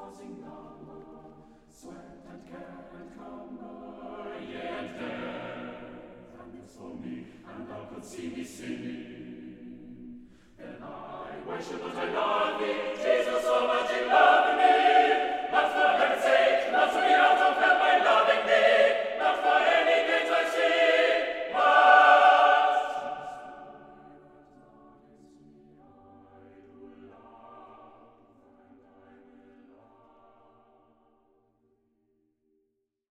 causing number, sweat and care and cumber, yea and there. And it's for me, and thou couldst see me singing, then I, why should not I lie?